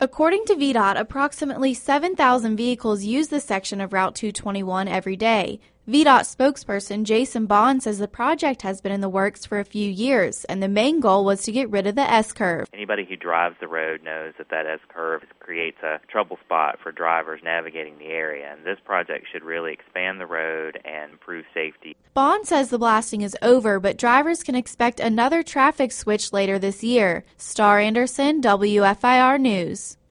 According to VDOT, approximately 7,000 vehicles use this section of Route 221 every day. VDOT spokesperson Jason Bond says the project has been in the works for a few years, and the main goal was to get rid of the S-curve. Anybody who drives the road knows that S-curve creates a trouble spot for drivers navigating the area, and this project should really expand the road and improve safety. Bond says the blasting is over, but drivers can expect another traffic switch later this year. Star Anderson, WFIR News.